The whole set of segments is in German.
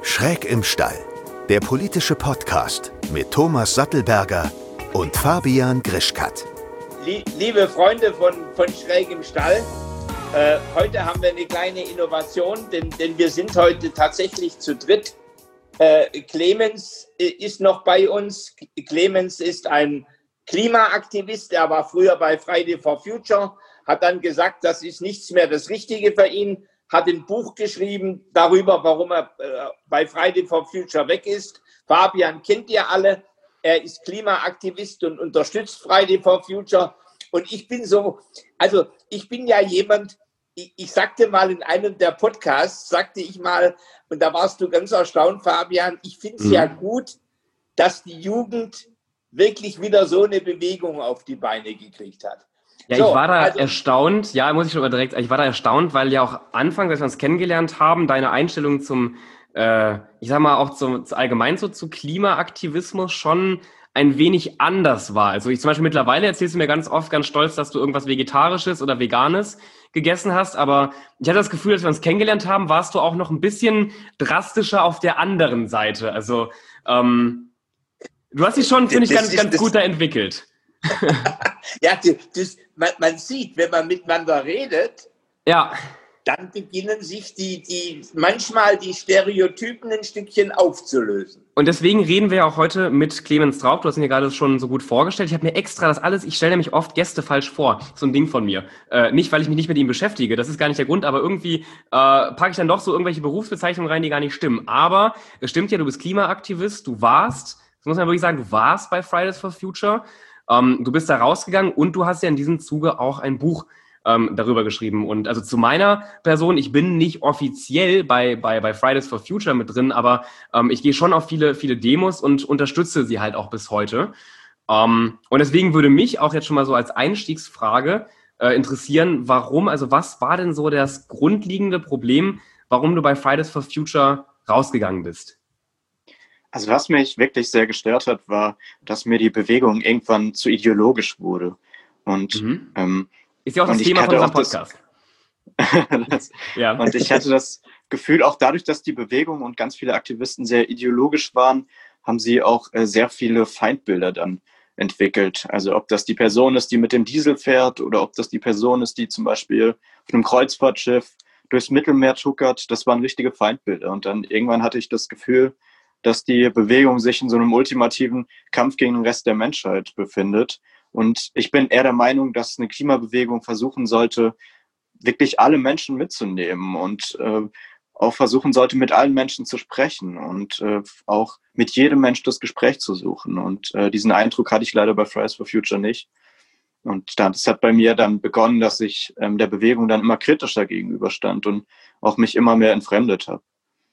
Schräg im Stall, der politische Podcast mit Thomas Sattelberger und Fabian Grischkat. Liebe Freunde von Schräg im Stall, heute haben wir eine kleine Innovation, denn wir sind heute tatsächlich zu dritt. Clemens ist noch bei uns. Clemens ist ein Klimaaktivist, er war früher bei Friday for Future, hat dann gesagt, das ist nichts mehr das Richtige für ihn, hat ein Buch geschrieben darüber, warum er bei Friday for Future weg ist. Fabian kennt ihr alle, er ist Klimaaktivist und unterstützt Friday for Future. Und ich bin ich bin ja jemand, ich sagte mal in einem der Podcasts, und da warst du ganz erstaunt, Fabian, ich finde es ja gut, dass die Jugend wirklich wieder so eine Bewegung auf die Beine gekriegt hat. Ja, ich war da erstaunt, weil ja auch anfangs, als wir uns kennengelernt haben, deine Einstellung zum, allgemein so zu Klimaaktivismus schon ein wenig anders war. Also zum Beispiel mittlerweile erzählst du mir ganz oft ganz stolz, dass du irgendwas Vegetarisches oder Veganes gegessen hast, aber ich hatte das Gefühl, als wir uns kennengelernt haben, warst du auch noch ein bisschen drastischer auf der anderen Seite. Also du hast dich schon, finde ich, ganz gut da entwickelt. Ja, man sieht, wenn man miteinander redet, ja, dann beginnen sich manchmal die Stereotypen ein Stückchen aufzulösen. Und deswegen reden wir ja auch heute mit Clemens Traub. Du hast ihn ja gerade schon so gut vorgestellt. Ich habe mir extra ich stelle nämlich oft Gäste falsch vor. So ein Ding von mir. Nicht, weil ich mich nicht mit ihm beschäftige, das ist gar nicht der Grund, aber irgendwie packe ich dann doch so irgendwelche Berufsbezeichnungen rein, die gar nicht stimmen. Aber es stimmt ja, du bist Klimaaktivist, das muss man wirklich sagen, du warst bei Fridays for Future. Du bist da rausgegangen und du hast ja in diesem Zuge auch ein Buch darüber geschrieben. Und also zu meiner Person, ich bin nicht offiziell bei Fridays for Future mit drin, aber ich gehe schon auf viele, viele Demos und unterstütze sie halt auch bis heute. Und deswegen würde mich auch jetzt schon mal so als Einstiegsfrage interessieren, was war denn so das grundlegende Problem, warum du bei Fridays for Future rausgegangen bist? Also was mich wirklich sehr gestört hat, war, dass mir die Bewegung irgendwann zu ideologisch wurde. Und ist ja auch das Thema von unserem Podcast. Ja. Und ich hatte das Gefühl, auch dadurch, dass die Bewegung und ganz viele Aktivisten sehr ideologisch waren, haben sie auch sehr viele Feindbilder dann entwickelt. Also ob das die Person ist, die mit dem Diesel fährt, oder ob das die Person ist, die zum Beispiel auf einem Kreuzfahrtschiff durchs Mittelmeer tuckert, das waren richtige Feindbilder. Und dann irgendwann hatte ich das Gefühl, dass die Bewegung sich in so einem ultimativen Kampf gegen den Rest der Menschheit befindet. Und ich bin eher der Meinung, dass eine Klimabewegung versuchen sollte, wirklich alle Menschen mitzunehmen und auch versuchen sollte, mit allen Menschen zu sprechen und auch mit jedem Mensch das Gespräch zu suchen. Und diesen Eindruck hatte ich leider bei Fridays for Future nicht. Und das hat bei mir dann begonnen, dass ich der Bewegung dann immer kritischer gegenüberstand und auch mich immer mehr entfremdet habe.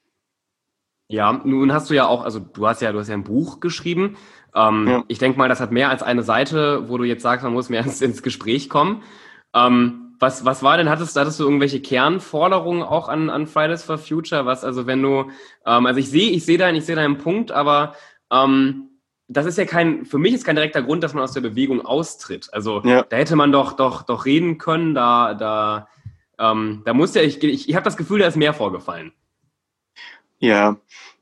Ja, nun hast du ja auch, also du hast ja ein Buch geschrieben. Ja. Ich denke mal, das hat mehr als eine Seite, wo du jetzt sagst, man muss mehr ins Gespräch kommen. Was war denn, hattest du irgendwelche Kernforderungen auch an Fridays for Future? Wenn du, ich sehe deinen Punkt, aber das ist ja für mich ist kein direkter Grund, dass man aus der Bewegung austritt. Also ja. Da hätte man doch reden können, da muss ja, ich habe das Gefühl, da ist mehr vorgefallen. Ja,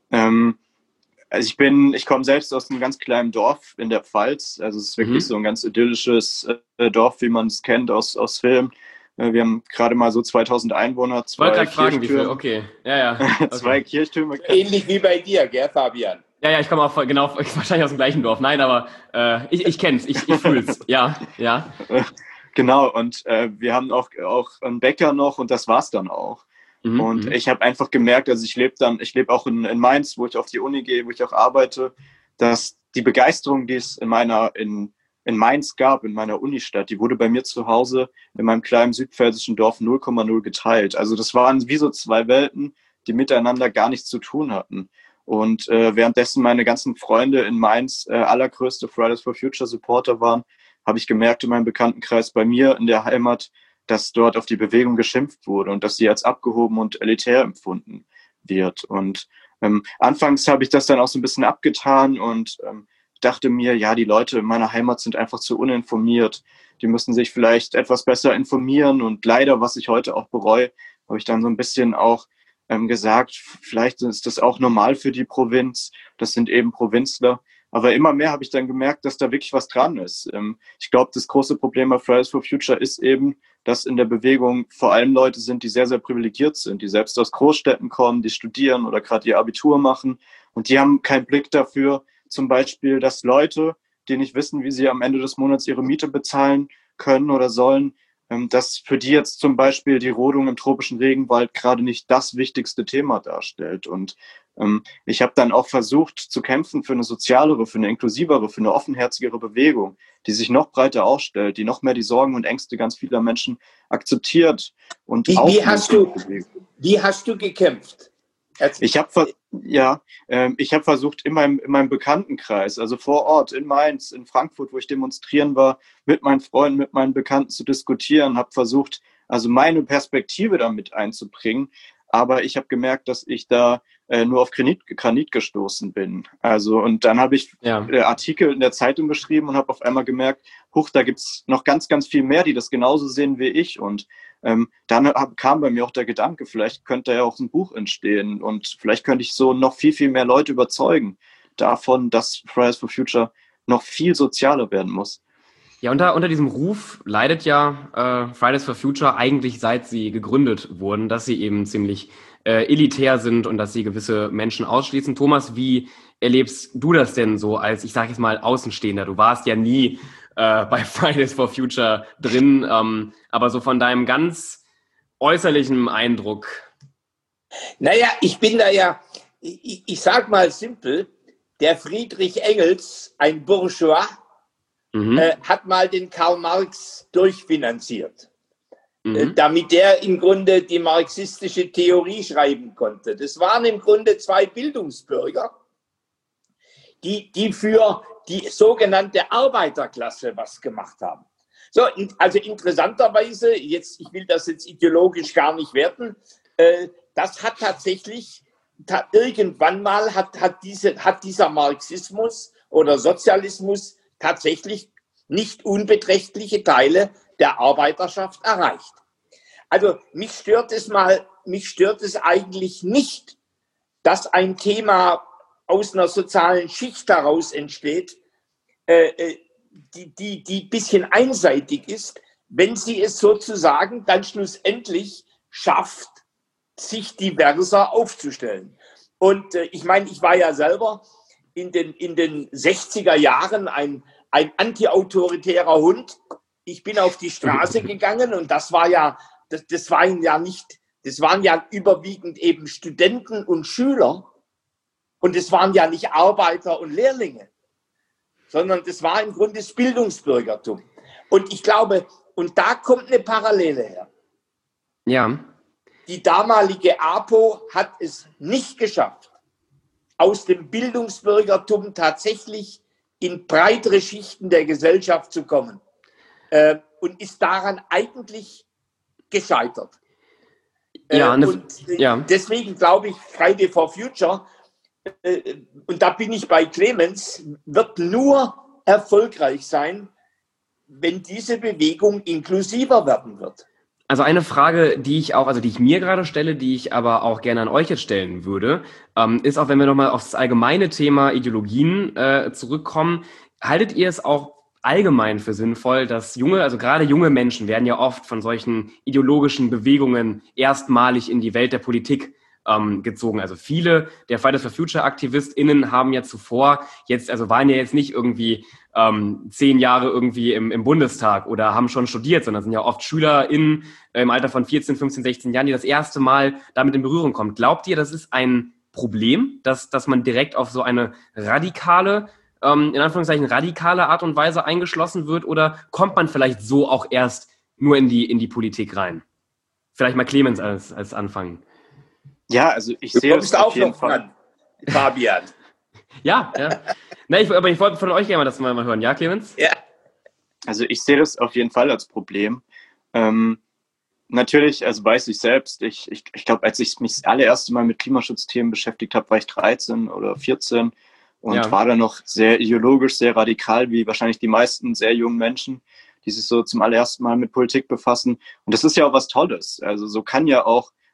also ich komme selbst aus einem ganz kleinen Dorf in der Pfalz. Also es ist wirklich so ein ganz idyllisches Dorf, wie man es kennt aus Filmen. Wir haben gerade mal so 2000 Einwohner, 2 Kirchtürme. Okay, ja. Okay. 2 Kirchtürme. Ähnlich wie bei dir, gell, Fabian? Ja, ich komme auch wahrscheinlich aus dem gleichen Dorf. Nein, aber ich kenn's, ich fühl's. Ja. Genau, und wir haben auch einen Bäcker noch und das war's dann auch. Und ich habe einfach gemerkt, also ich lebe auch in Mainz, wo ich auf die Uni gehe, wo ich auch arbeite, dass die Begeisterung, die es in Mainz gab, in meiner Unistadt, die wurde bei mir zu Hause in meinem kleinen südpfälzischen Dorf 0,0 geteilt. Also das waren wie so 2 Welten, die miteinander gar nichts zu tun hatten. Und währenddessen meine ganzen Freunde in Mainz allergrößte Fridays for Future Supporter waren, habe ich gemerkt in meinem Bekanntenkreis bei mir in der Heimat, dass dort auf die Bewegung geschimpft wurde und dass sie als abgehoben und elitär empfunden wird. Und anfangs habe ich das dann auch so ein bisschen abgetan und dachte mir, ja, die Leute in meiner Heimat sind einfach zu uninformiert. Die müssen sich vielleicht etwas besser informieren. Und leider, was ich heute auch bereue, habe ich dann so ein bisschen auch gesagt, vielleicht ist das auch normal für die Provinz, das sind eben Provinzler. Aber immer mehr habe ich dann gemerkt, dass da wirklich was dran ist. Ich glaube, das große Problem bei Fridays for Future ist eben, dass in der Bewegung vor allem Leute sind, die sehr, sehr privilegiert sind, die selbst aus Großstädten kommen, die studieren oder gerade ihr Abitur machen. Und die haben keinen Blick dafür, zum Beispiel, dass Leute, die nicht wissen, wie sie am Ende des Monats ihre Miete bezahlen können oder sollen, dass für die jetzt zum Beispiel die Rodung im tropischen Regenwald gerade nicht das wichtigste Thema darstellt. Und ich habe dann auch versucht zu kämpfen für eine sozialere, für eine inklusivere, für eine offenherzigere Bewegung, die sich noch breiter aufstellt, die noch mehr die Sorgen und Ängste ganz vieler Menschen akzeptiert. Und wie hast du gekämpft? Ich habe versucht, in meinem Bekanntenkreis, also vor Ort, in Mainz, in Frankfurt, wo ich demonstrieren war, mit meinen Freunden, mit meinen Bekannten zu diskutieren, habe versucht, also meine Perspektive damit einzubringen. Aber ich habe gemerkt, dass ich da nur auf Granit gestoßen bin. Also, und dann habe ich Artikel in der Zeitung geschrieben und habe auf einmal gemerkt, da gibt's noch ganz, ganz viel mehr, die das genauso sehen wie ich. Und dann kam bei mir auch der Gedanke, vielleicht könnte ja auch ein Buch entstehen und vielleicht könnte ich so noch viel, viel mehr Leute überzeugen davon, dass Fridays for Future noch viel sozialer werden muss. Ja, unter diesem Ruf leidet ja Fridays for Future eigentlich, seit sie gegründet wurden, dass sie eben ziemlich elitär sind und dass sie gewisse Menschen ausschließen. Thomas, wie erlebst du das denn so als, ich sage jetzt mal, Außenstehender? Du warst ja nie bei Fridays for Future drin, aber so von deinem ganz äußerlichen Eindruck. Naja, ich bin da ja, ich sag mal simpel, der Friedrich Engels, ein Bourgeois, hat mal den Karl Marx durchfinanziert, damit er im Grunde die marxistische Theorie schreiben konnte. Das waren im Grunde zwei Bildungsbürger, die für die sogenannte Arbeiterklasse was gemacht haben. So, also interessanterweise, ich will das jetzt ideologisch gar nicht werten, das hat tatsächlich, irgendwann mal hat dieser Marxismus oder Sozialismus tatsächlich nicht unbeträchtliche Teile der Arbeiterschaft erreicht. Also mich stört es eigentlich nicht, dass ein Thema aus einer sozialen Schicht heraus entsteht, die bisschen einseitig ist, wenn sie es sozusagen dann schlussendlich schafft, sich diverser aufzustellen. Und ich meine, ich war ja selber in den 60er Jahren ein antiautoritärer Hund. Ich bin auf die Straße gegangen und das waren ja überwiegend eben Studenten und Schüler und es waren ja nicht Arbeiter und Lehrlinge, sondern das war im Grunde das Bildungsbürgertum. Und ich glaube, und da kommt eine Parallele her. Ja. Die damalige APO hat es nicht geschafft, aus dem Bildungsbürgertum tatsächlich in breitere Schichten der Gesellschaft zu kommen und ist daran eigentlich gescheitert. Deswegen glaube ich, Friday for Future, und da bin ich bei Clemens, wird nur erfolgreich sein, wenn diese Bewegung inklusiver werden wird. Also eine Frage, die ich mir gerade stelle, die ich aber auch gerne an euch jetzt stellen würde, ist auch, wenn wir nochmal auf das allgemeine Thema Ideologien zurückkommen, haltet ihr es auch allgemein für sinnvoll, dass gerade junge Menschen werden ja oft von solchen ideologischen Bewegungen erstmalig in die Welt der Politik gezogen. Also viele der Fridays for Future AktivistInnen haben ja zuvor waren ja jetzt nicht irgendwie 10 Jahre irgendwie im Bundestag oder haben schon studiert, sondern sind ja oft SchülerInnen im Alter von 14, 15, 16 Jahren, die das erste Mal damit in Berührung kommen. Glaubt ihr, das ist ein Problem, dass man direkt auf so eine radikale, in Anführungszeichen radikale Art und Weise eingeschlossen wird, oder kommt man vielleicht so auch erst nur in die Politik rein? Vielleicht mal Clemens als Anfang. Ja, also ich sehe das auf jeden Fall. Fabian. Ja. Aber ich wollte von euch gerne das mal hören. Ja, Clemens? Ja. Also ich sehe das auf jeden Fall als Problem. Natürlich, also weiß ich selbst, ich glaube, als ich mich das allererste Mal mit Klimaschutzthemen beschäftigt habe, war ich 13 oder 14 und war dann noch sehr ideologisch, sehr radikal, wie wahrscheinlich die meisten sehr jungen Menschen, die sich so zum allerersten Mal mit Politik befassen. Und das ist ja auch was Tolles. Also so kann ja auch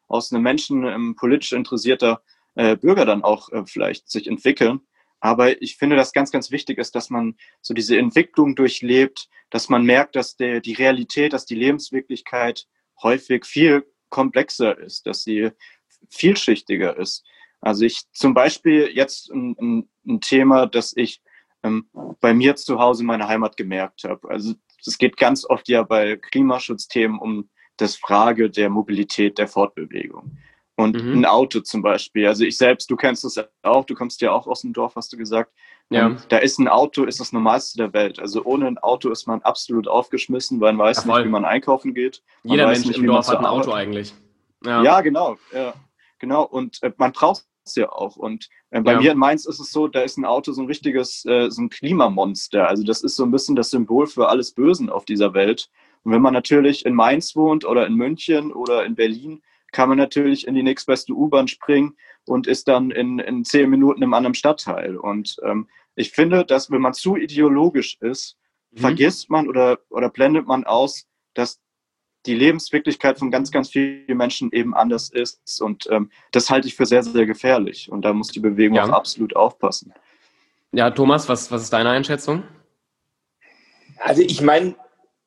aus einem Menschen politisch interessierter Bürger dann auch vielleicht sich entwickeln. Aber ich finde, dass ganz, ganz wichtig ist, dass man so diese Entwicklung durchlebt, dass man merkt, dass die Realität, dass die Lebenswirklichkeit häufig viel komplexer ist, dass sie vielschichtiger ist. Also ich zum Beispiel jetzt ein Thema, das ich bei mir zu Hause in meiner Heimat gemerkt habe. Also es geht ganz oft ja bei Klimaschutzthemen um das Frage der Mobilität, der Fortbewegung. Und ein Auto zum Beispiel. Also ich selbst, du kennst das auch, du kommst ja auch aus dem Dorf, hast du gesagt. Ja. Da ist ein Auto, ist das Normalste der Welt. Also ohne ein Auto ist man absolut aufgeschmissen, weil man weiß nicht, wie man einkaufen geht. Jeder Mensch im Dorf hat ein Auto eigentlich. Ja, genau. Ja, genau. Und man braucht es ja auch. Und bei mir in Mainz ist es so, da ist ein Auto so ein richtiges, so ein Klimamonster. Also das ist so ein bisschen das Symbol für alles Bösen auf dieser Welt. Und wenn man natürlich in Mainz wohnt oder in München oder in Berlin, kann man natürlich in die nächstbeste U-Bahn springen und ist dann in 10 Minuten im anderen Stadtteil. Und ich finde, dass wenn man zu ideologisch ist, vergisst man oder blendet man aus, dass die Lebenswirklichkeit von ganz, ganz vielen Menschen eben anders ist. Und das halte ich für sehr, sehr gefährlich. Und da muss die Bewegung auch absolut aufpassen. Ja, Thomas, was ist deine Einschätzung? Also ich meine,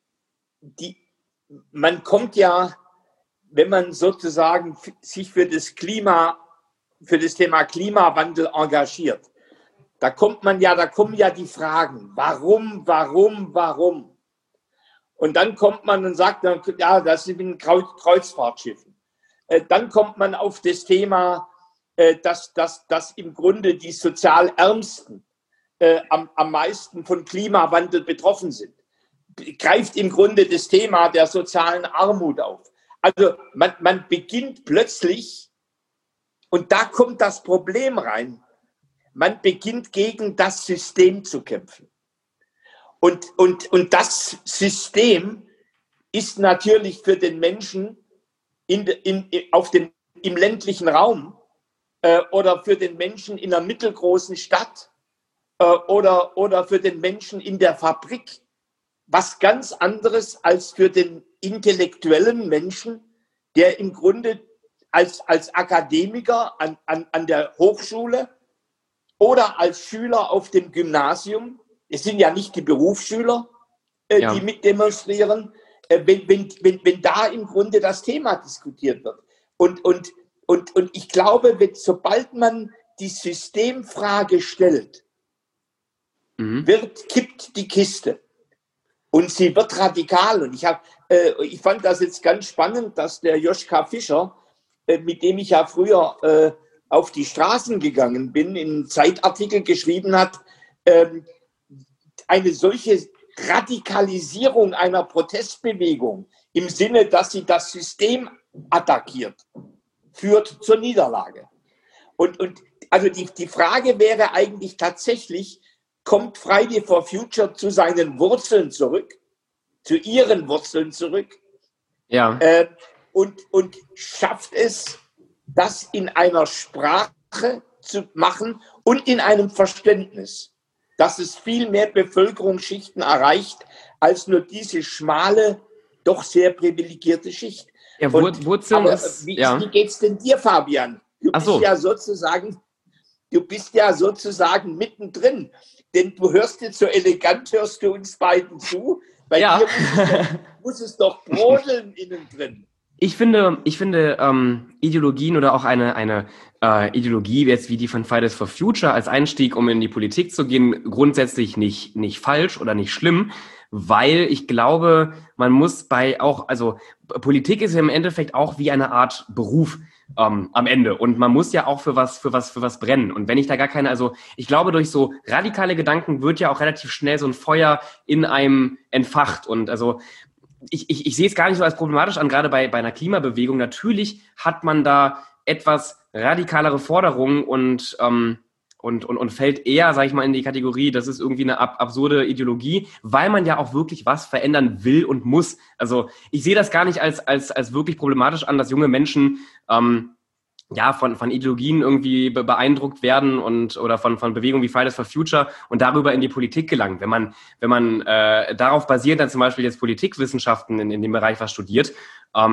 man kommt ja, wenn man sozusagen sich für das Thema Klimawandel engagiert, da kommen ja die Fragen, warum? Und dann kommt man und sagt, ja, das sind Kreuzfahrtschiffen. Dann kommt man auf das Thema, dass im Grunde die sozial Ärmsten am meisten von Klimawandel betroffen sind. Greift im Grunde das Thema der sozialen Armut auf. Also man beginnt plötzlich, und da kommt das Problem rein, man beginnt gegen das System zu kämpfen. Und das System ist natürlich für den Menschen im ländlichen Raum oder für den Menschen in einer mittelgroßen Stadt oder für den Menschen in der Fabrik was ganz anderes als für den intellektuellen Menschen, der im Grunde als Akademiker an der Hochschule oder als Schüler auf dem Gymnasium, es sind ja nicht die Berufsschüler, die mitdemonstrieren, wenn da im Grunde das Thema diskutiert wird. Und ich glaube, sobald man die Systemfrage stellt, kippt die Kiste. Und sie wird radikal. Und ich fand das jetzt ganz spannend, dass der Joschka Fischer, mit dem ich ja früher auf die Straßen gegangen bin, in einem Zeitartikel geschrieben hat, eine solche Radikalisierung einer Protestbewegung im Sinne, dass sie das System attackiert, führt zur Niederlage. Und also die Frage wäre eigentlich tatsächlich, kommt Friday for Future zu seinen Wurzeln zurück, zu ihren Wurzeln zurück, und schafft es, das in einer Sprache zu machen und in einem Verständnis, dass es viel mehr Bevölkerungsschichten erreicht, als nur diese schmale, doch sehr privilegierte Schicht. Ja, Wurzeln ist... Wie geht's denn dir, Fabian? Du bist ja sozusagen mittendrin. Denn du hörst jetzt so elegant, hörst du uns beiden zu. Bei dir muss es doch brodeln innen drin. Ich finde Ideologien oder auch eine Ideologie jetzt wie die von Fridays for Future als Einstieg, um in die Politik zu gehen, grundsätzlich nicht falsch oder nicht schlimm, weil ich glaube, man muss Politik ist ja im Endeffekt auch wie eine Art Beruf am Ende. Und man muss ja auch für was brennen. Und wenn ich da ich glaube, durch so radikale Gedanken wird ja auch relativ schnell so ein Feuer in einem entfacht. Und also ich sehe es gar nicht so als problematisch an, gerade bei einer Klimabewegung. Natürlich hat man da etwas radikalere Forderungen und fällt eher, sage ich mal, in die Kategorie, das ist irgendwie eine absurde Ideologie, weil man ja auch wirklich was verändern will und muss. Also ich sehe das gar nicht als wirklich problematisch an, dass junge Menschen von Ideologien irgendwie beeindruckt werden oder von Bewegungen wie Fridays for Future und darüber in die Politik gelangen. Wenn man darauf basiert, dann zum Beispiel jetzt Politikwissenschaften in dem Bereich was studiert,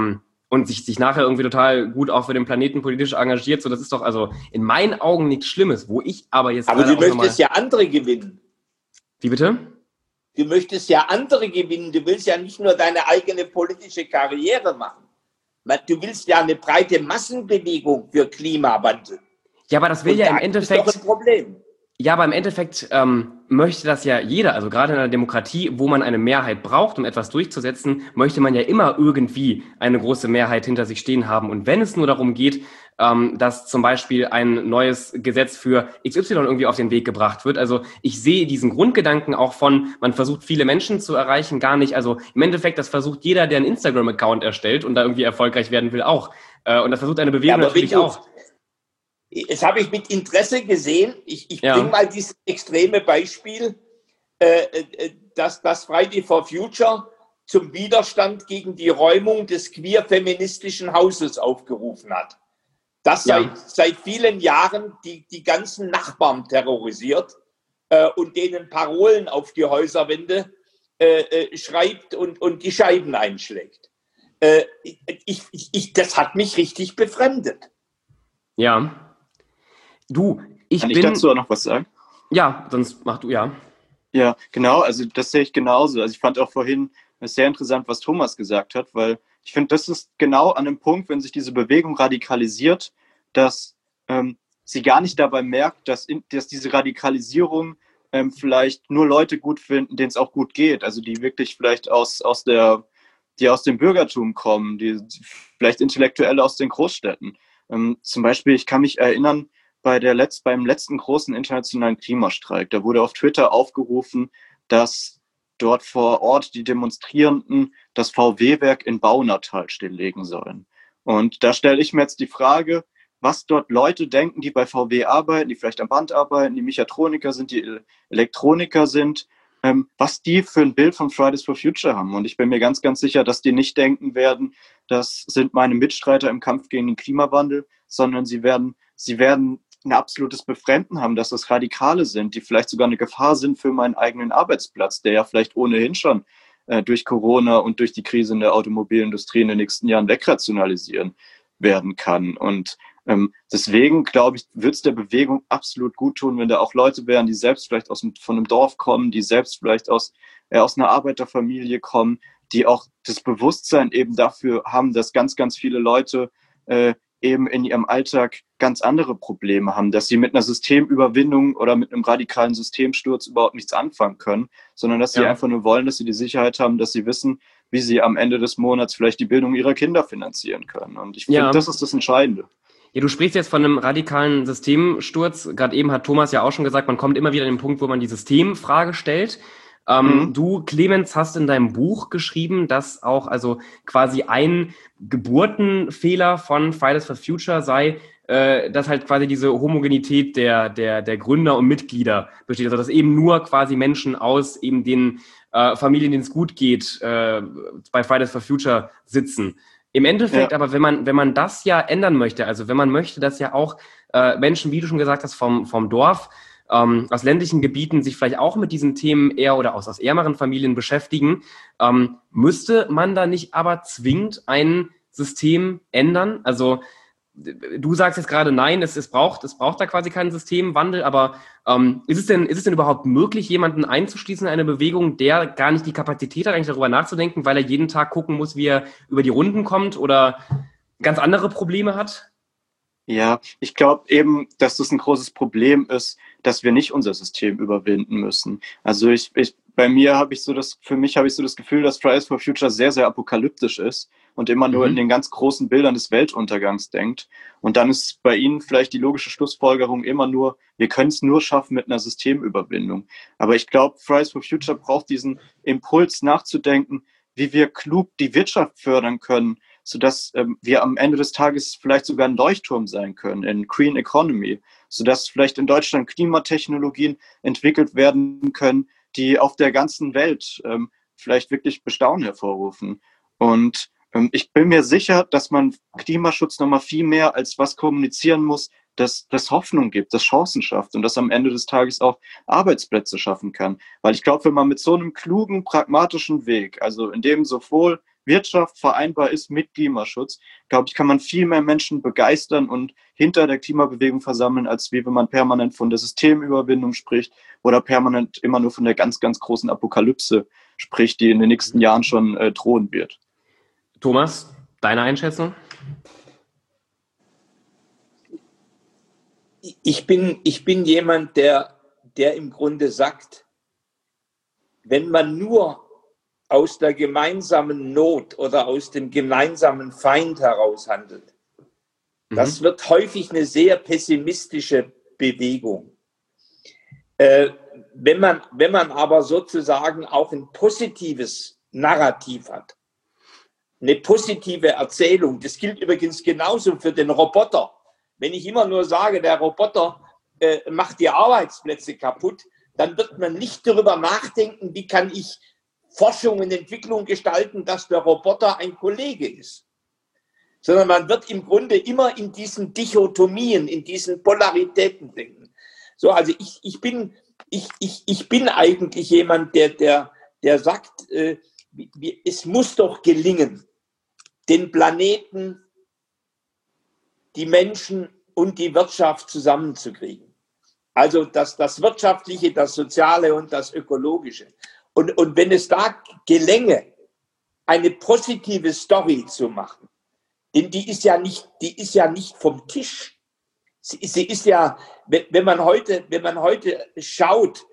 und sich nachher irgendwie total gut auch für den Planeten politisch engagiert. So, das ist doch also in meinen Augen nichts Schlimmes, wo ich aber jetzt... Aber du möchtest ja andere gewinnen. Wie bitte? Du möchtest ja andere gewinnen. Du willst ja nicht nur deine eigene politische Karriere machen. Du willst ja eine breite Massenbewegung für Klimawandel. Ja, aber das will ja im Endeffekt... Das ist doch ein Problem. Ja, aber im Endeffekt möchte das ja jeder, also gerade in einer Demokratie, wo man eine Mehrheit braucht, um etwas durchzusetzen, möchte man ja immer irgendwie eine große Mehrheit hinter sich stehen haben. Und wenn es nur darum geht, dass zum Beispiel ein neues Gesetz für XY irgendwie auf den Weg gebracht wird, also ich sehe diesen Grundgedanken auch von, man versucht viele Menschen zu erreichen, gar nicht, also im Endeffekt, das versucht jeder, der einen Instagram-Account erstellt und da irgendwie erfolgreich werden will, auch. Und das versucht eine Bewegung natürlich auch. Das habe ich mit Interesse gesehen. Ich bringe mal dieses extreme Beispiel, dass Friday for Future zum Widerstand gegen die Räumung des queer-feministischen Hauses aufgerufen hat. Das seit vielen Jahren die ganzen Nachbarn terrorisiert und denen Parolen auf die Häuserwände schreibt und die Scheiben einschlägt. Das hat mich richtig befremdet. Ja. Kann ich dazu auch noch was sagen? Ja, sonst mach du, ja. Ja, genau, also das sehe ich genauso. Also ich fand auch vorhin sehr interessant, was Thomas gesagt hat, weil ich finde, das ist genau an dem Punkt, wenn sich diese Bewegung radikalisiert, dass sie gar nicht dabei merkt, dass diese Radikalisierung vielleicht nur Leute gut finden, denen es auch gut geht, also die wirklich vielleicht aus dem Bürgertum kommen, die vielleicht Intellektuelle aus den Großstädten. Zum Beispiel, ich kann mich erinnern, beim letzten großen internationalen Klimastreik, da wurde auf Twitter aufgerufen, dass dort vor Ort die Demonstrierenden das VW-Werk in Baunatal stilllegen sollen. Und da stelle ich mir jetzt die Frage, was dort Leute denken, die bei VW arbeiten, die vielleicht am Band arbeiten, die Mechatroniker sind, die Elektroniker sind, was die für ein Bild von Fridays for Future haben. Und ich bin mir ganz, ganz sicher, dass die nicht denken werden, das sind meine Mitstreiter im Kampf gegen den Klimawandel, sondern sie werden ein absolutes Befremden haben, dass das Radikale sind, die vielleicht sogar eine Gefahr sind für meinen eigenen Arbeitsplatz, der ja vielleicht ohnehin schon durch Corona und durch die Krise in der Automobilindustrie in den nächsten Jahren wegrationalisieren werden kann. Und deswegen, glaube ich, wird es der Bewegung absolut gut tun, wenn da auch Leute wären, die selbst vielleicht von einem Dorf kommen, die selbst vielleicht aus einer Arbeiterfamilie kommen, die auch das Bewusstsein eben dafür haben, dass ganz, ganz viele Leute eben in ihrem Alltag ganz andere Probleme haben, dass sie mit einer Systemüberwindung oder mit einem radikalen Systemsturz überhaupt nichts anfangen können, sondern dass sie einfach nur wollen, dass sie die Sicherheit haben, dass sie wissen, wie sie am Ende des Monats vielleicht die Bildung ihrer Kinder finanzieren können. Und ich finde, das ist das Entscheidende. Ja, du sprichst jetzt von einem radikalen Systemsturz. Gerade eben hat Thomas ja auch schon gesagt, man kommt immer wieder an den Punkt, wo man die Systemfrage stellt. Du, Clemens, hast in deinem Buch geschrieben, dass auch also quasi ein Geburtenfehler von Fridays for Future sei, dass halt quasi diese Homogenität der Gründer und Mitglieder besteht. Also dass eben nur quasi Menschen aus eben den Familien, denen es gut geht, bei Fridays for Future sitzen. Im Endeffekt aber, wenn man das ja ändern möchte, also wenn man möchte, dass ja auch Menschen, wie du schon gesagt hast, vom Dorf, aus ländlichen Gebieten sich vielleicht auch mit diesen Themen eher oder aus ärmeren Familien beschäftigen, müsste man da nicht aber zwingend ein System ändern? Also du sagst jetzt gerade nein, es braucht da quasi keinen Systemwandel, aber ist es denn überhaupt möglich, jemanden einzuschließen in eine Bewegung, der gar nicht die Kapazität hat, eigentlich darüber nachzudenken, weil er jeden Tag gucken muss, wie er über die Runden kommt oder ganz andere Probleme hat? Ja, ich glaube eben, dass das ein großes Problem ist, dass wir nicht unser System überwinden müssen. Also für mich habe ich so das Gefühl, dass Fridays for Future sehr, sehr apokalyptisch ist und immer nur in den ganz großen Bildern des Weltuntergangs denkt. Und dann ist bei ihnen vielleicht die logische Schlussfolgerung immer nur, wir können es nur schaffen mit einer Systemüberwindung. Aber ich glaube, Fridays for Future braucht diesen Impuls nachzudenken, wie wir klug die Wirtschaft fördern können, sodass wir am Ende des Tages vielleicht sogar ein Leuchtturm sein können in Green Economy, sodass vielleicht in Deutschland Klimatechnologien entwickelt werden können, die auf der ganzen Welt vielleicht wirklich Bestaunen hervorrufen. Und ich bin mir sicher, dass man Klimaschutz nochmal viel mehr als was kommunizieren muss, das Hoffnung gibt, das Chancen schafft und das am Ende des Tages auch Arbeitsplätze schaffen kann. Weil ich glaube, wenn man mit so einem klugen, pragmatischen Weg, also in dem sowohl Wirtschaft vereinbar ist mit Klimaschutz, glaube ich, kann man viel mehr Menschen begeistern und hinter der Klimabewegung versammeln, als wie wenn man permanent von der Systemüberwindung spricht oder permanent immer nur von der ganz, ganz großen Apokalypse spricht, die in den nächsten Jahren schon drohen wird. Thomas, deine Einschätzung? Ich bin jemand, der im Grunde sagt, wenn man nur aus der gemeinsamen Not oder aus dem gemeinsamen Feind heraus handelt, das wird häufig eine sehr pessimistische Bewegung. Wenn man aber sozusagen auch ein positives Narrativ hat, eine positive Erzählung, das gilt übrigens genauso für den Roboter. Wenn ich immer nur sage, der Roboter macht die Arbeitsplätze kaputt, dann wird man nicht darüber nachdenken, wie kann ich Forschung und Entwicklung gestalten, dass der Roboter ein Kollege ist. Sondern man wird im Grunde immer in diesen Dichotomien, in diesen Polaritäten denken. So, also ich bin eigentlich jemand, der sagt, es muss doch gelingen, den Planeten, die Menschen und die Wirtschaft zusammenzukriegen. Also das Wirtschaftliche, das Soziale und das Ökologische. Und wenn es da gelänge, eine positive Story zu machen, denn die ist ja nicht vom Tisch. Sie ist ja, wenn man heute schaut,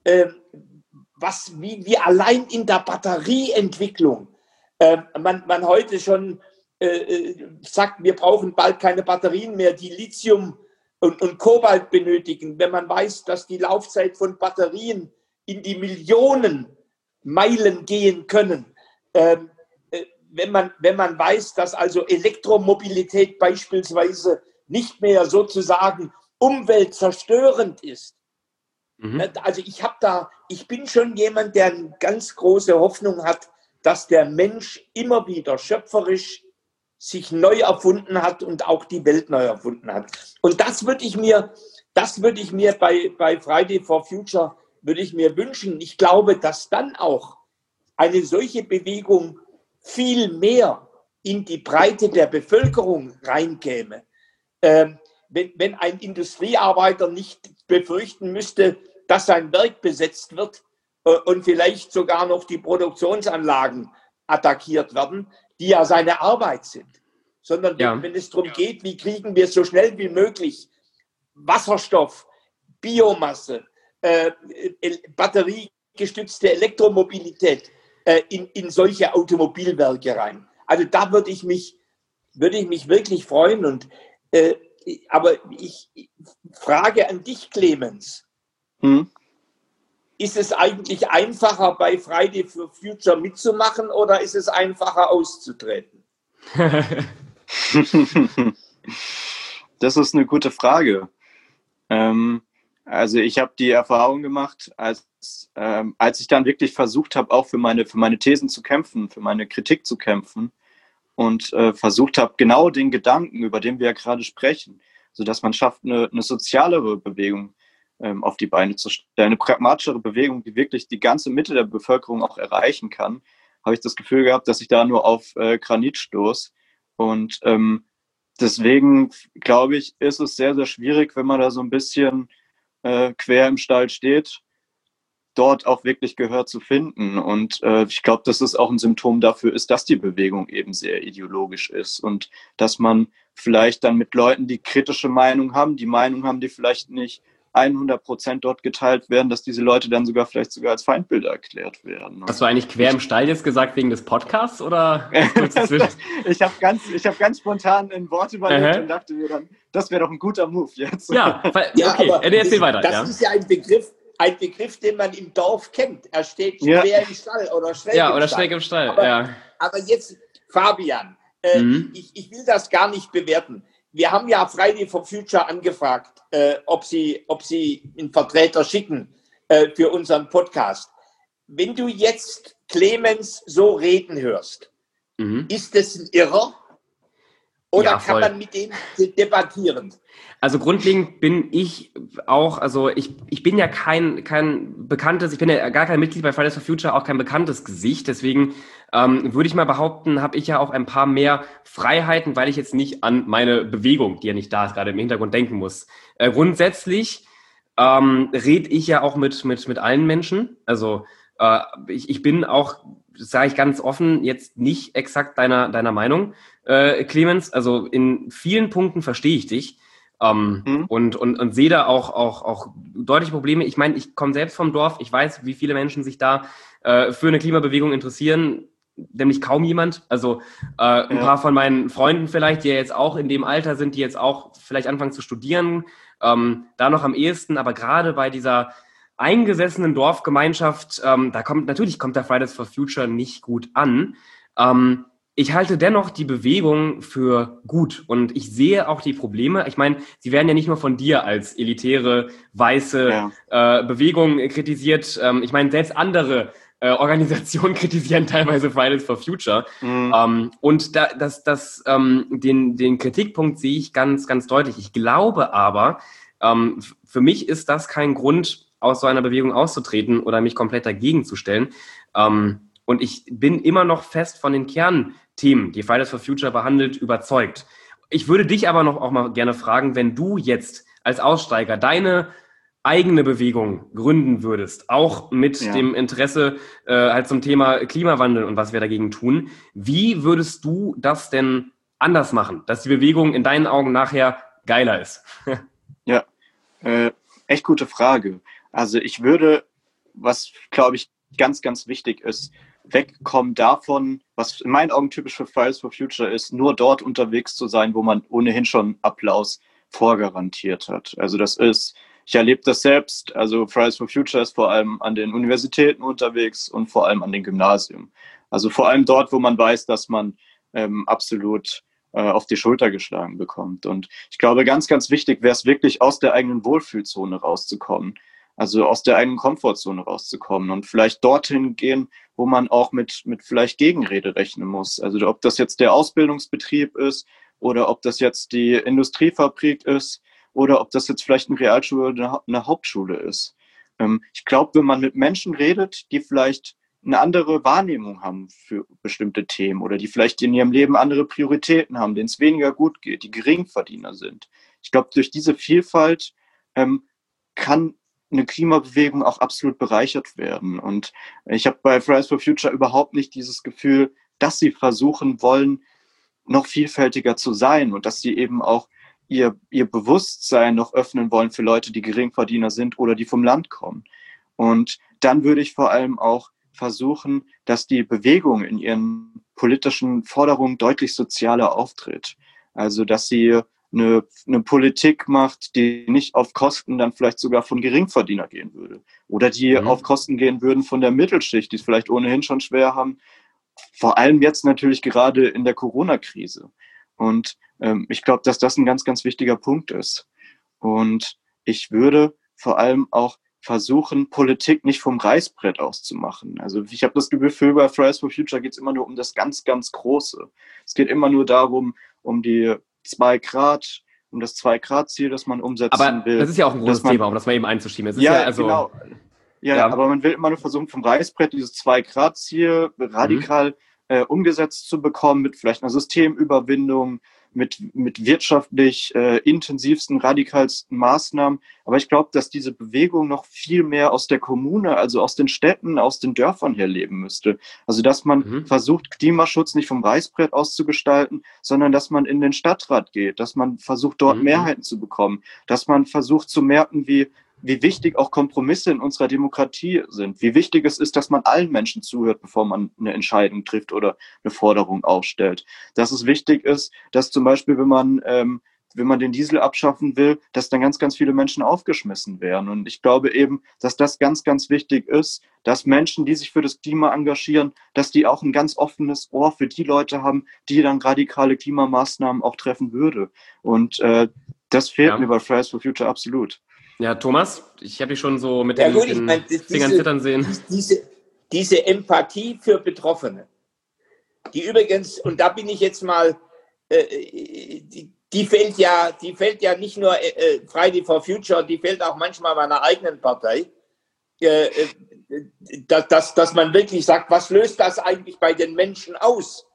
wie allein in der Batterieentwicklung man heute schon sagt, wir brauchen bald keine Batterien mehr, die Lithium und Kobalt benötigen. Wenn man weiß, dass die Laufzeit von Batterien in die Millionen Meilen gehen können. Wenn man weiß, dass also Elektromobilität beispielsweise nicht mehr sozusagen umweltzerstörend ist. Also ich bin schon jemand, der eine ganz große Hoffnung hat, dass der Mensch immer wieder schöpferisch sich neu erfunden hat und auch die Welt neu erfunden hat. Und das würde ich mir bei Friday for Future würde ich mir wünschen. Ich glaube, dass dann auch eine solche Bewegung viel mehr in die Breite der Bevölkerung reinkäme. Wenn ein Industriearbeiter nicht befürchten müsste, dass sein Werk besetzt wird und vielleicht sogar noch die Produktionsanlagen attackiert werden, die ja seine Arbeit sind. Sondern wenn es darum geht, wie kriegen wir so schnell wie möglich Wasserstoff, Biomasse, batteriegestützte Elektromobilität in solche Automobilwerke rein. Also da würde ich mich wirklich freuen. Und aber ich frage an dich, Clemens, ist es eigentlich einfacher, bei Friday for Future mitzumachen oder ist es einfacher, auszutreten? Das ist eine gute Frage. Also ich habe die Erfahrung gemacht, als ich dann wirklich versucht habe, auch für meine Thesen zu kämpfen, für meine Kritik zu kämpfen und versucht habe, genau den Gedanken, über den wir ja gerade sprechen, sodass man schafft, eine sozialere Bewegung auf die Beine zu stellen, eine pragmatischere Bewegung, die wirklich die ganze Mitte der Bevölkerung auch erreichen kann, habe ich das Gefühl gehabt, dass ich da nur auf Granit stoße. Und deswegen, glaube ich, ist es sehr, sehr schwierig, wenn man da so ein bisschen quer im Stall steht, dort auch wirklich Gehör zu finden. Und ich glaube, dass es auch ein Symptom dafür ist, dass die Bewegung eben sehr ideologisch ist und dass man vielleicht dann mit Leuten, die kritische Meinung haben, die vielleicht nicht 100% dort geteilt werden, dass diese Leute dann vielleicht sogar als Feindbilder erklärt werden. Hast du eigentlich quer im Stall jetzt gesagt wegen des Podcasts oder? Ich habe ganz spontan ein Wort überlegt und dachte mir dann, das wäre doch ein guter Move jetzt. Ja, okay, erzähl weiter. Das ist ja ein Begriff, den man im Dorf kennt. Er steht quer im Stall oder schräg im Stall. Ja, oder schräg im Stall, aber jetzt, Fabian, ich will das gar nicht bewerten. Wir haben ja Friday for Future angefragt, ob sie einen Vertreter schicken für unseren Podcast. Wenn du jetzt Clemens so reden hörst, ist das ein Irrer? Oder kann man mit dem debattieren? Also grundlegend bin ich auch, also ich bin ja kein bekanntes, ich bin ja gar kein Mitglied bei Fridays for Future, auch kein bekanntes Gesicht, deswegen würde ich mal behaupten, habe ich ja auch ein paar mehr Freiheiten, weil ich jetzt nicht an meine Bewegung, die ja nicht da ist, gerade im Hintergrund denken muss. Grundsätzlich rede ich ja auch mit allen Menschen. Also ich bin auch, sage ich ganz offen, jetzt nicht exakt deiner Meinung, Clemens. Also in vielen Punkten verstehe ich dich. Und sehe da auch deutliche Probleme. Ich meine, ich komme selbst vom Dorf. Ich weiß, wie viele Menschen sich da für eine Klimabewegung interessieren. Nämlich kaum jemand. Also ein paar von meinen Freunden vielleicht, die ja jetzt auch in dem Alter sind, die jetzt auch vielleicht anfangen zu studieren, da noch am ehesten. Aber gerade bei dieser eingesessenen Dorfgemeinschaft, natürlich kommt der Fridays for Future nicht gut an. Ich halte dennoch die Bewegung für gut und ich sehe auch die Probleme. Ich meine, sie werden ja nicht nur von dir als elitäre, weiße Bewegung kritisiert. Ich meine, selbst andere Organisationen kritisieren teilweise Fridays for Future. Und den Kritikpunkt sehe ich ganz, ganz deutlich. Ich glaube aber, für mich ist das kein Grund, aus so einer Bewegung auszutreten oder mich komplett dagegen zu stellen. Und ich bin immer noch fest von den Kernthemen, die Fridays for Future behandelt, überzeugt. Ich würde dich aber noch auch mal gerne fragen, wenn du jetzt als Aussteiger deine eigene Bewegung gründen würdest, auch mit dem Interesse halt zum Thema Klimawandel und was wir dagegen tun, wie würdest du das denn anders machen, dass die Bewegung in deinen Augen nachher geiler ist? Ja, echt gute Frage. Also ich würde, was glaube ich ganz, ganz wichtig ist, wegkommen davon, was in meinen Augen typisch für Fridays for Future ist, nur dort unterwegs zu sein, wo man ohnehin schon Applaus vorgarantiert hat. Also das ist, ich erlebe das selbst, also Fridays for Future ist vor allem an den Universitäten unterwegs und vor allem an den Gymnasien. Also vor allem dort, wo man weiß, dass man absolut auf die Schulter geschlagen bekommt. Und ich glaube, ganz, ganz wichtig wäre es wirklich, aus der eigenen Wohlfühlzone rauszukommen. Also aus der eigenen Komfortzone rauszukommen und vielleicht dorthin gehen, wo man auch mit vielleicht Gegenrede rechnen muss. Also ob das jetzt der Ausbildungsbetrieb ist oder ob das jetzt die Industriefabrik ist oder ob das jetzt vielleicht eine Realschule oder eine Hauptschule ist. Ich glaube, wenn man mit Menschen redet, die vielleicht eine andere Wahrnehmung haben für bestimmte Themen oder die vielleicht in ihrem Leben andere Prioritäten haben, denen es weniger gut geht, die Geringverdiener sind. Ich glaube, durch diese Vielfalt kann eine Klimabewegung auch absolut bereichert werden. Und ich habe bei Fridays for Future überhaupt nicht dieses Gefühl, dass sie versuchen wollen, noch vielfältiger zu sein und dass sie eben auch ihr Bewusstsein noch öffnen wollen für Leute, die Geringverdiener sind oder die vom Land kommen. Und dann würde ich vor allem auch versuchen, dass die Bewegung in ihren politischen Forderungen deutlich sozialer auftritt. Also, dass sie eine Politik macht, die nicht auf Kosten dann vielleicht sogar von Geringverdiener gehen würde. Oder die auf Kosten gehen würden von der Mittelschicht, die es vielleicht ohnehin schon schwer haben. Vor allem jetzt natürlich gerade in der Corona-Krise. Und ich glaube, dass das ein ganz, ganz wichtiger Punkt ist. Und ich würde vor allem auch versuchen, Politik nicht vom Reißbrett auszumachen. Also ich habe das Gefühl, bei Fridays for Future geht es immer nur um das ganz, ganz Große. Es geht immer nur darum, um das 2-Grad-Ziel, das man umsetzen will. Das ist ja auch ein großes Thema, um das mal eben einzuschieben. Es ist genau. Ja, aber man will immer nur versuchen, vom Reißbrett dieses 2-Grad-Ziel radikal umgesetzt zu bekommen, mit vielleicht einer Systemüberwindung, mit wirtschaftlich intensivsten, radikalsten Maßnahmen. Aber ich glaube, dass diese Bewegung noch viel mehr aus der Kommune, also aus den Städten, aus den Dörfern her leben müsste. Also dass man versucht, Klimaschutz nicht vom Reißbrett auszugestalten, sondern dass man in den Stadtrat geht, dass man versucht, dort Mehrheiten zu bekommen, dass man versucht zu merken, wie wichtig auch Kompromisse in unserer Demokratie sind, wie wichtig es ist, dass man allen Menschen zuhört, bevor man eine Entscheidung trifft oder eine Forderung aufstellt. Dass es wichtig ist, dass zum Beispiel, wenn man den Diesel abschaffen will, dass dann ganz, ganz viele Menschen aufgeschmissen werden. Und ich glaube eben, dass das ganz, ganz wichtig ist, dass Menschen, die sich für das Klima engagieren, dass die auch ein ganz offenes Ohr für die Leute haben, die dann radikale Klimamaßnahmen auch treffen würde. Und das fehlt mir bei Fridays for Future absolut. Ja, Thomas, ich habe dich schon so mit den Fingern zittern sehen. Diese Empathie für Betroffene, die übrigens, und da bin ich jetzt mal, die fällt ja nicht nur Friday for Future, die fällt auch manchmal meiner eigenen Partei. dass man wirklich sagt, was löst das eigentlich bei den Menschen aus,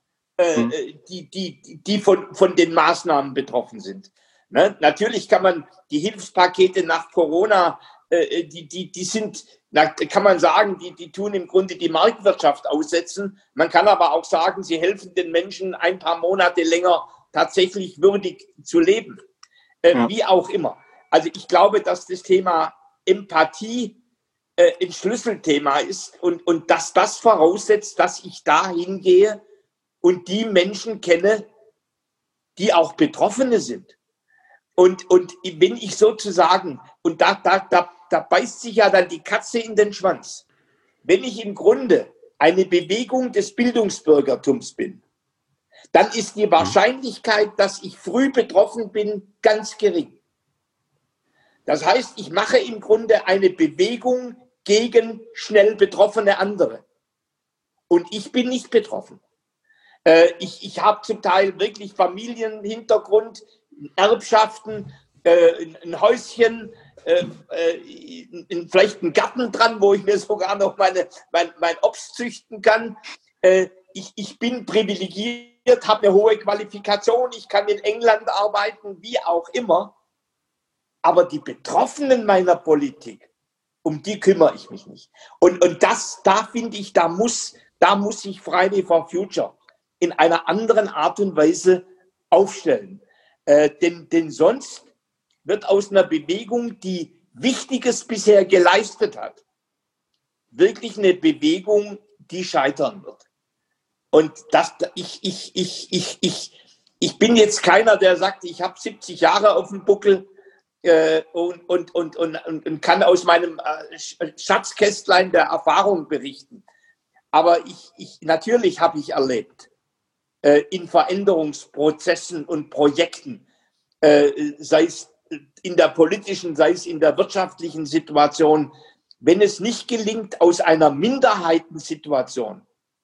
die von den Maßnahmen betroffen sind. Ne? Natürlich kann man die Hilfspakete nach Corona, die sind, kann man sagen, die tun im Grunde die Marktwirtschaft aussetzen. Man kann aber auch sagen, sie helfen den Menschen ein paar Monate länger tatsächlich würdig zu leben. Wie auch immer. Also ich glaube, dass das Thema Empathie ein Schlüsselthema ist und dass das voraussetzt, dass ich da hingehe und die Menschen kenne, die auch Betroffene sind. Und wenn ich sozusagen, und da beißt sich ja dann die Katze in den Schwanz, wenn ich im Grunde eine Bewegung des Bildungsbürgertums bin, dann ist die Wahrscheinlichkeit, dass ich früh betroffen bin, ganz gering. Das heißt, ich mache im Grunde eine Bewegung gegen schnell betroffene andere. Und ich bin nicht betroffen. Ich habe zum Teil wirklich Familienhintergrund, Erbschaften, ein Häuschen, vielleicht einen Garten dran, wo ich mir sogar noch mein Obst züchten kann. Ich bin privilegiert, habe eine hohe Qualifikation, ich kann in England arbeiten, wie auch immer. Aber die Betroffenen meiner Politik, um die kümmere ich mich nicht. Und da finde ich, da muss sich Friday for Future in einer anderen Art und Weise aufstellen. Denn sonst wird aus einer Bewegung, die Wichtiges bisher geleistet hat, wirklich eine Bewegung, die scheitern wird. Und ich bin jetzt keiner, der sagt, ich habe 70 Jahre auf dem Buckel und kann aus meinem Schatzkästlein der Erfahrung berichten. Aber natürlich habe ich erlebt, in Veränderungsprozessen und Projekten, sei es in der politischen, sei es in der wirtschaftlichen Situation, wenn es nicht gelingt, aus einer Minderheitensituation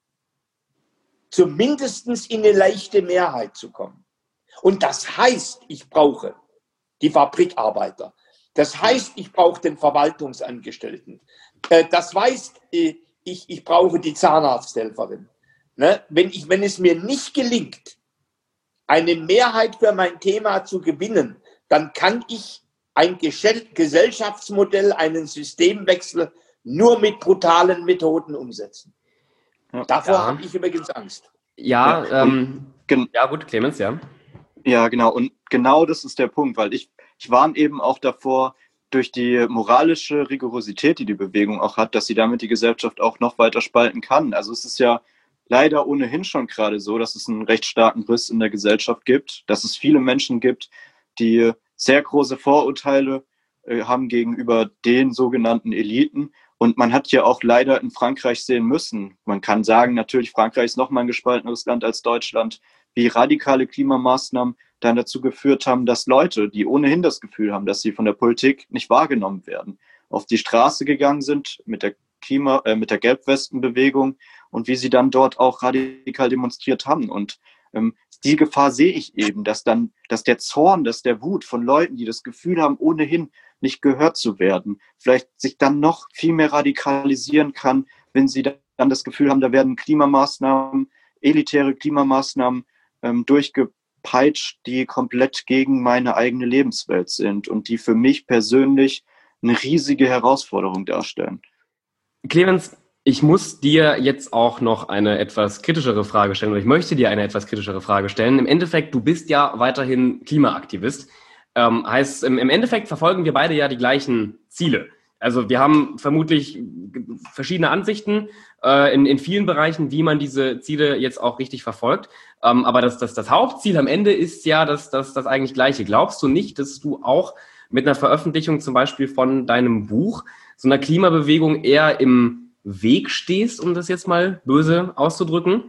zumindest in eine leichte Mehrheit zu kommen. Und das heißt, ich brauche die Fabrikarbeiter. Das heißt, ich brauche den Verwaltungsangestellten. Das heißt, ich brauche die Zahnarzthelferin. Ne? Wenn es mir nicht gelingt, eine Mehrheit für mein Thema zu gewinnen, dann kann ich ein Gesellschaftsmodell, einen Systemwechsel nur mit brutalen Methoden umsetzen. Ja. Davor habe ich übrigens Angst. Ja, gut, Clemens, ja. Ja, genau. Und genau das ist der Punkt, weil ich warne eben auch davor, durch die moralische Rigorosität, die die Bewegung auch hat, dass sie damit die Gesellschaft auch noch weiter spalten kann. Also es ist ja leider ohnehin schon gerade so, dass es einen recht starken Riss in der Gesellschaft gibt, dass es viele Menschen gibt, die sehr große Vorurteile haben gegenüber den sogenannten Eliten. Und man hat ja auch leider in Frankreich sehen müssen, man kann sagen, natürlich, Frankreich ist nochmal ein gespalteneres Land als Deutschland, wie radikale Klimamaßnahmen dann dazu geführt haben, dass Leute, die ohnehin das Gefühl haben, dass sie von der Politik nicht wahrgenommen werden, auf die Straße gegangen sind mit der Gelbwestenbewegung und wie sie dann dort auch radikal demonstriert haben. Und die Gefahr sehe ich eben, dass der Zorn, dass der Wut von Leuten, die das Gefühl haben, ohnehin nicht gehört zu werden, vielleicht sich dann noch viel mehr radikalisieren kann, wenn sie dann das Gefühl haben, da werden Klimamaßnahmen, elitäre Klimamaßnahmen durchgepeitscht, die komplett gegen meine eigene Lebenswelt sind und die für mich persönlich eine riesige Herausforderung darstellen. Clemens, ich muss dir jetzt auch noch eine etwas kritischere Frage stellen, oder ich möchte dir eine etwas kritischere Frage stellen. Im Endeffekt, du bist ja weiterhin Klimaaktivist. Heißt, im Endeffekt verfolgen wir beide ja die gleichen Ziele. Also wir haben vermutlich verschiedene Ansichten in vielen Bereichen, wie man diese Ziele jetzt auch richtig verfolgt. Aber das Hauptziel am Ende ist ja das eigentlich Gleiche. Glaubst du nicht, dass du auch mit einer Veröffentlichung zum Beispiel von deinem Buch so einer Klimabewegung eher im Weg stehst, um das jetzt mal böse auszudrücken?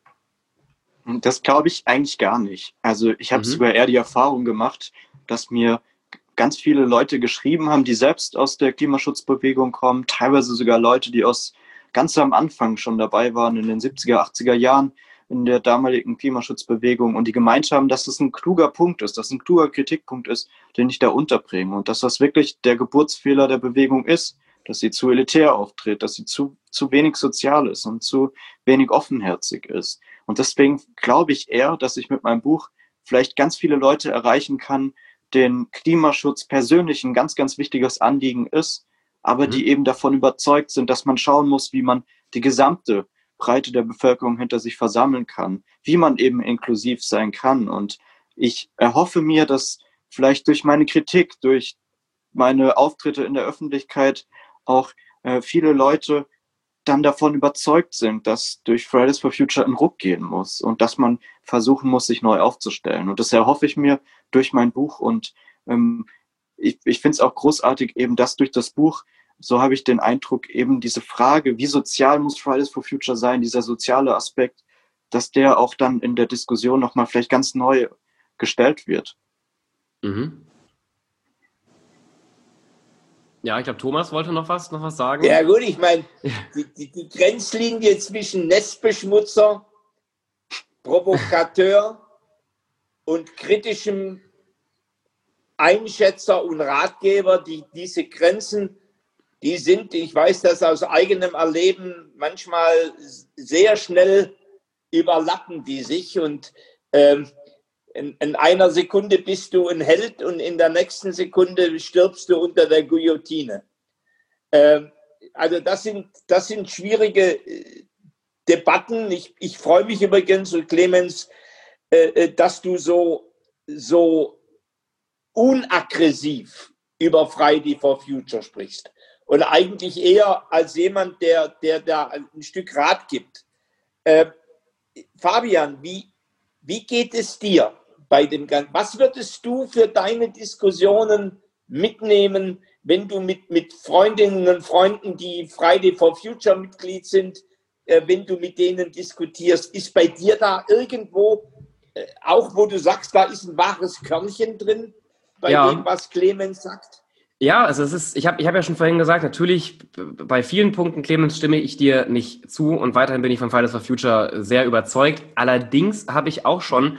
Das glaube ich eigentlich gar nicht. Also ich habe sogar eher die Erfahrung gemacht, dass mir ganz viele Leute geschrieben haben, die selbst aus der Klimaschutzbewegung kommen, teilweise sogar Leute, die ganz am Anfang schon dabei waren, in den 70er, 80er Jahren in der damaligen Klimaschutzbewegung und die gemeint haben, dass das ein kluger Punkt ist, dass es ein kluger Kritikpunkt ist, den ich da unterbringe und dass das wirklich der Geburtsfehler der Bewegung ist, dass sie zu elitär auftritt, dass sie zu wenig sozial ist und zu wenig offenherzig ist. Und deswegen glaube ich eher, dass ich mit meinem Buch vielleicht ganz viele Leute erreichen kann, denen Klimaschutz persönlich ein ganz, ganz wichtiges Anliegen ist, aber die eben davon überzeugt sind, dass man schauen muss, wie man die gesamte Breite der Bevölkerung hinter sich versammeln kann, wie man eben inklusiv sein kann. Und ich erhoffe mir, dass vielleicht durch meine Kritik, durch meine Auftritte in der Öffentlichkeit auch viele Leute dann davon überzeugt sind, dass durch Fridays for Future ein Ruck gehen muss und dass man versuchen muss, sich neu aufzustellen. Und das erhoffe ich mir durch mein Buch. Und ich finde es auch großartig, eben dass durch das Buch, so habe ich den Eindruck, eben diese Frage, wie sozial muss Fridays for Future sein, dieser soziale Aspekt, dass der auch dann in der Diskussion nochmal vielleicht ganz neu gestellt wird. Mhm. Ja, ich glaube, Thomas wollte noch was sagen. Ja gut, ich meine, die Grenzlinie zwischen Nestbeschmutzer, Provokateur und kritischem Einschätzer und Ratgeber, diese Grenzen, die sind, ich weiß das aus eigenem Erleben, manchmal sehr schnell überlappen die sich und in einer Sekunde bist du ein Held und in der nächsten Sekunde stirbst du unter der Guillotine. Also das sind schwierige Debatten. Ich freue mich übrigens, Clemens, dass du so unaggressiv über Friday for Future sprichst. Und eigentlich eher als jemand, der da ein Stück Rat gibt. Fabian, wie geht es dir bei dem Ganzen? Was würdest du für deine Diskussionen mitnehmen, wenn du mit Freundinnen und Freunden, die Friday for Future Mitglied sind, wenn du mit denen diskutierst? Ist bei dir da irgendwo, auch wo du sagst, da ist ein wahres Körnchen drin, bei dem, was Clemens sagt? Ja, also ich hab ja schon vorhin gesagt, natürlich bei vielen Punkten, Clemens, stimme ich dir nicht zu und weiterhin bin ich von Fridays for Future sehr überzeugt. Allerdings habe ich auch schon,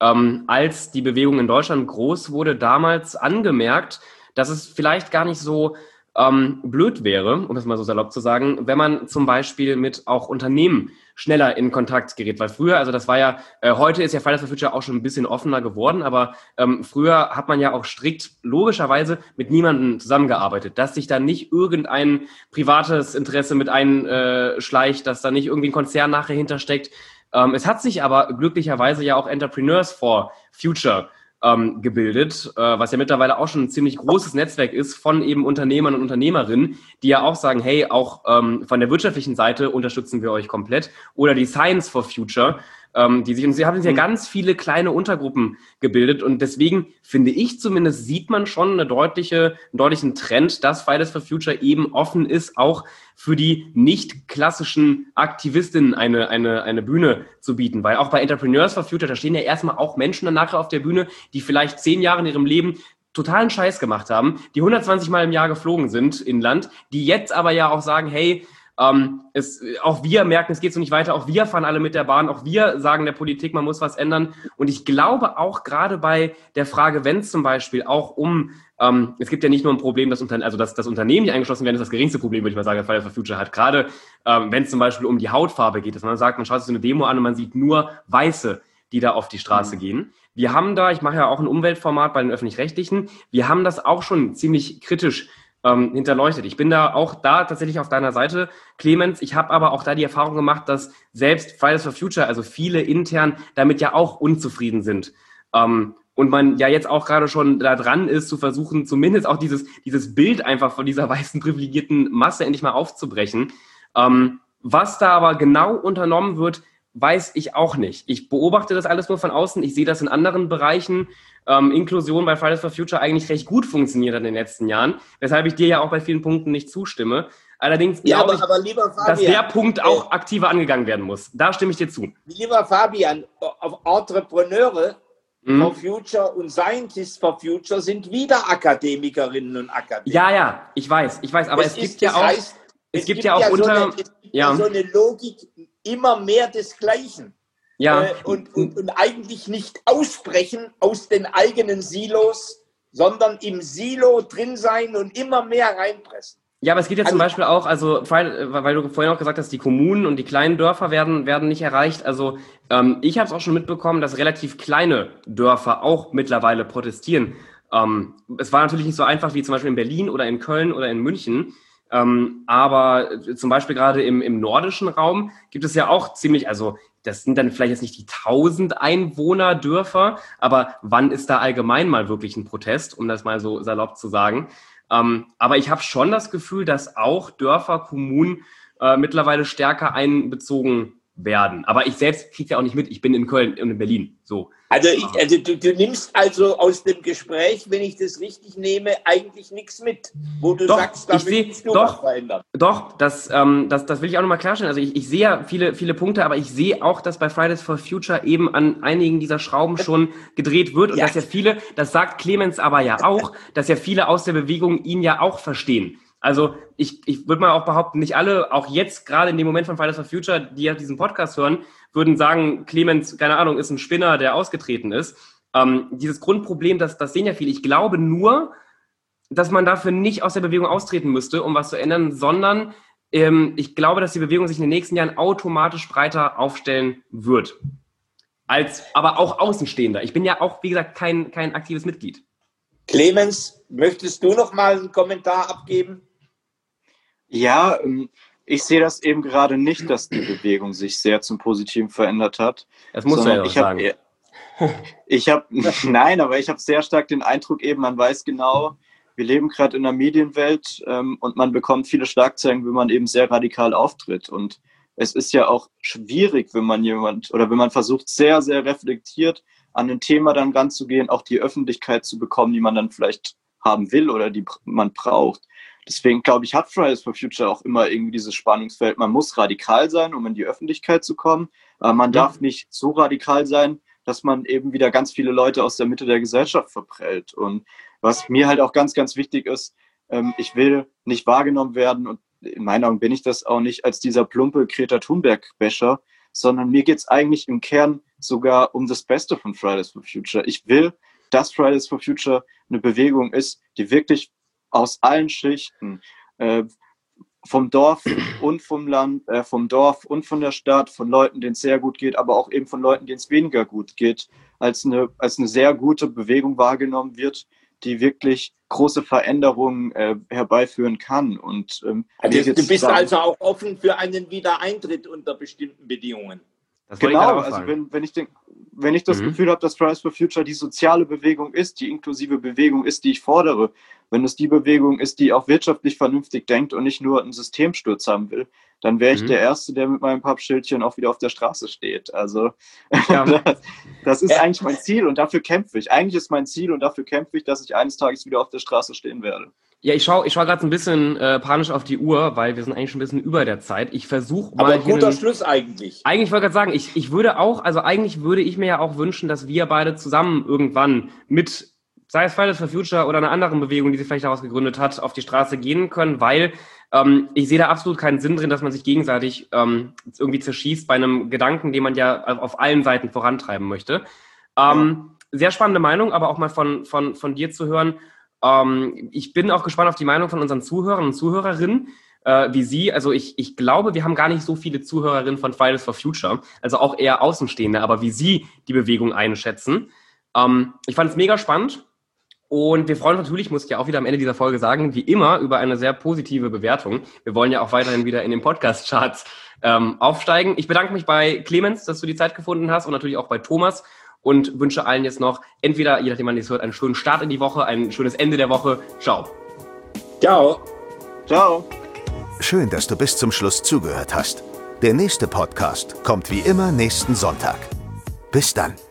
als die Bewegung in Deutschland groß wurde, damals angemerkt, dass es vielleicht gar nicht so blöd wäre, um das mal so salopp zu sagen, wenn man zum Beispiel mit auch Unternehmen schneller in Kontakt gerät. Weil früher, also das war ja, heute ist ja Fridays for Future auch schon ein bisschen offener geworden, aber früher hat man ja auch strikt logischerweise mit niemandem zusammengearbeitet, dass sich da nicht irgendein privates Interesse mit einschleicht, dass da nicht irgendwie ein Konzern nachher hintersteckt. Es hat sich aber glücklicherweise ja auch Entrepreneurs for Future gebildet, was ja mittlerweile auch schon ein ziemlich großes Netzwerk ist von eben Unternehmern und Unternehmerinnen, die ja auch sagen, hey, auch von der wirtschaftlichen Seite unterstützen wir euch komplett. Oder die Science for Future, sie haben ja ganz viele kleine Untergruppen gebildet und deswegen finde ich zumindest, sieht man schon einen deutlichen Trend, dass Fridays for Future eben offen ist, auch für die nicht klassischen Aktivistinnen eine Bühne zu bieten. Weil auch bei Entrepreneurs for Future, da stehen ja erstmal auch Menschen dann nachher auf der Bühne, die vielleicht 10 Jahre in ihrem Leben totalen Scheiß gemacht haben, die 120 Mal im Jahr geflogen sind in Land, die jetzt aber ja auch sagen, hey, auch wir merken, es geht so nicht weiter, auch wir fahren alle mit der Bahn, auch wir sagen der Politik, man muss was ändern. Und ich glaube auch gerade bei der Frage, wenn es zum Beispiel auch es gibt ja nicht nur ein Problem, dass das Unternehmen, die eingeschlossen werden, ist das geringste Problem, würde ich mal sagen, das Fridays for Future hat. Gerade wenn es zum Beispiel um die Hautfarbe geht, dass man sagt, man schaut sich so eine Demo an und man sieht nur Weiße, die da auf die Straße gehen. Wir haben da, ich mache ja auch ein Umweltformat bei den Öffentlich-Rechtlichen, wir haben das auch schon ziemlich kritisch hinterleuchtet. Ich bin da auch tatsächlich auf deiner Seite, Clemens. Ich habe aber auch da die Erfahrung gemacht, dass selbst Fridays for Future, also viele intern, damit ja auch unzufrieden sind. Und man ja jetzt auch gerade schon da dran ist, zu versuchen, zumindest auch dieses Bild einfach von dieser weißen privilegierten Masse endlich mal aufzubrechen. Was da aber genau unternommen wird, weiß ich auch nicht. Ich beobachte das alles nur von außen. Ich sehe das in anderen Bereichen. Inklusion bei Fridays for Future eigentlich recht gut funktioniert hat in den letzten Jahren, weshalb ich dir ja auch bei vielen Punkten nicht zustimme. Allerdings glaube ich, lieber Fabian, dass der Punkt auch aktiver angegangen werden muss. Da stimme ich dir zu. Lieber Fabian, Entrepreneure for Future und Scientists for Future sind wieder Akademikerinnen und Akademiker. Ja, ich weiß, aber es gibt ja auch so eine Logik immer mehr desgleichen. Ja. Und eigentlich nicht ausbrechen aus den eigenen Silos, sondern im Silo drin sein und immer mehr reinpressen. Ja, aber es geht ja zum Beispiel auch, also weil du vorhin auch gesagt hast, die Kommunen und die kleinen Dörfer werden nicht erreicht. Also ich habe es auch schon mitbekommen, dass relativ kleine Dörfer auch mittlerweile protestieren. Es war natürlich nicht so einfach wie zum Beispiel in Berlin oder in Köln oder in München. Aber zum Beispiel gerade im nordischen Raum gibt es ja auch ziemlich, also das sind dann vielleicht jetzt nicht die 1000 Einwohner-Dörfer, aber wann ist da allgemein mal wirklich ein Protest, um das mal so salopp zu sagen? Aber ich habe schon das Gefühl, dass auch Dörfer, Kommunen mittlerweile stärker einbezogen werden. Aber ich selbst kriege ja auch nicht mit. Ich bin in Köln und in Berlin. So. Also du nimmst also aus dem Gespräch, wenn ich das richtig nehme, eigentlich nichts mit, wo du sagst, da willst du was verändern. Doch, das will ich auch nochmal klarstellen. Also ich sehe ja viele Punkte, aber ich sehe auch, dass bei Fridays for Future eben an einigen dieser Schrauben schon gedreht wird und dass ja viele, das sagt Clemens aber ja auch, dass ja viele aus der Bewegung ihn ja auch verstehen. Also ich würde mal auch behaupten, nicht alle, auch jetzt gerade in dem Moment von Fridays for Future, die ja diesen Podcast hören, würden sagen, Clemens, keine Ahnung, ist ein Spinner, der ausgetreten ist. Dieses Grundproblem, das sehen ja viele. Ich glaube nur, dass man dafür nicht aus der Bewegung austreten müsste, um was zu ändern, sondern ich glaube, dass die Bewegung sich in den nächsten Jahren automatisch breiter aufstellen wird. Aber auch Außenstehender. Ich bin ja auch, wie gesagt, kein aktives Mitglied. Clemens, möchtest du noch mal einen Kommentar abgeben? Ja, ich sehe das eben gerade nicht, dass die Bewegung sich sehr zum Positiven verändert hat. Das musst du ja auch sagen. Nein, aber ich habe sehr stark den Eindruck eben, man weiß genau, wir leben gerade in einer Medienwelt und man bekommt viele Schlagzeilen, wenn man eben sehr radikal auftritt. Und es ist ja auch schwierig, wenn man versucht, sehr, sehr reflektiert an ein Thema dann ranzugehen, auch die Öffentlichkeit zu bekommen, die man dann vielleicht haben will oder die man braucht. Deswegen, glaube ich, hat Fridays for Future auch immer irgendwie dieses Spannungsfeld. Man muss radikal sein, um in die Öffentlichkeit zu kommen. Aber man darf nicht so radikal sein, dass man eben wieder ganz viele Leute aus der Mitte der Gesellschaft verprellt. Und was mir halt auch ganz, ganz wichtig ist, ich will nicht wahrgenommen werden, und in meinen Augen bin ich das auch nicht, als dieser plumpe Greta Thunberg-Bäscher, sondern mir geht es eigentlich im Kern sogar um das Beste von Fridays for Future. Ich will, dass Fridays for Future eine Bewegung ist, die wirklich aus allen Schichten, vom Dorf und vom Land, vom Dorf und von der Stadt, von Leuten, denen es sehr gut geht, aber auch eben von Leuten, denen es weniger gut geht, als eine sehr gute Bewegung wahrgenommen wird, die wirklich große Veränderungen herbeiführen kann. Und du bist also auch offen für einen Wiedereintritt unter bestimmten Bedingungen. Genau, also wenn ich das Gefühl habe, dass Fridays for Future die soziale Bewegung ist, die inklusive Bewegung ist, die ich fordere, wenn es die Bewegung ist, die auch wirtschaftlich vernünftig denkt und nicht nur einen Systemsturz haben will, dann wäre ich der Erste, der mit meinem Pappschildchen auch wieder auf der Straße steht. Also das ist eigentlich mein Ziel und dafür kämpfe ich. Eigentlich ist mein Ziel und dafür kämpfe ich, dass ich eines Tages wieder auf der Straße stehen werde. Ja, ich schau gerade ein bisschen panisch auf die Uhr, weil wir sind eigentlich schon ein bisschen über der Zeit. Ich versuche mal. Aber guter Schluss eigentlich. Eigentlich wollte ich gerade sagen, ich würde auch, also eigentlich würde ich mir ja auch wünschen, dass wir beide zusammen irgendwann mit, sei es Fridays for Future oder einer anderen Bewegung, die sich vielleicht daraus gegründet hat, auf die Straße gehen können, weil ich sehe da absolut keinen Sinn drin, dass man sich gegenseitig irgendwie zerschießt bei einem Gedanken, den man ja auf allen Seiten vorantreiben möchte. Sehr spannende Meinung, aber auch mal von dir zu hören. Ich bin auch gespannt auf die Meinung von unseren Zuhörern und Zuhörerinnen, wie sie, also ich glaube, wir haben gar nicht so viele Zuhörerinnen von Fridays for Future, also auch eher Außenstehende, aber wie sie die Bewegung einschätzen. Ich fand es mega spannend und wir freuen uns natürlich, muss ich ja auch wieder am Ende dieser Folge sagen, wie immer über eine sehr positive Bewertung. Wir wollen ja auch weiterhin wieder in den Podcast-Charts aufsteigen. Ich bedanke mich bei Clemens, dass du die Zeit gefunden hast und natürlich auch bei Thomas. Und wünsche allen jetzt noch entweder, je nachdem man das hört, einen schönen Start in die Woche, ein schönes Ende der Woche. Ciao. Ciao. Ciao. Schön, dass du bis zum Schluss zugehört hast. Der nächste Podcast kommt wie immer nächsten Sonntag. Bis dann.